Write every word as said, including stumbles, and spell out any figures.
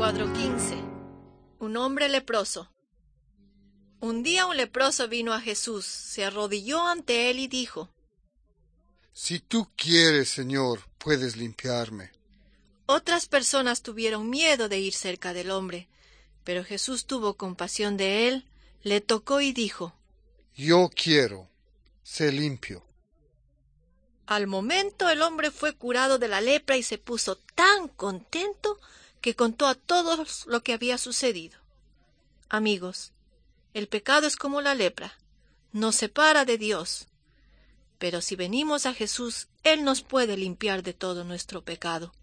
Cuadro quince. Un hombre leproso. Un día un leproso vino a Jesús, se arrodilló ante él y dijo: Si tú quieres, Señor, puedes limpiarme. Otras personas tuvieron miedo de ir cerca del hombre, pero Jesús tuvo compasión de él, le tocó y dijo: Yo quiero, sé limpio. Al momento el hombre fue curado de la lepra y se puso tan contento que contó a todos lo que había sucedido. Amigos, el pecado es como la lepra, nos separa de Dios. Pero si venimos a Jesús, Él nos puede limpiar de todo nuestro pecado.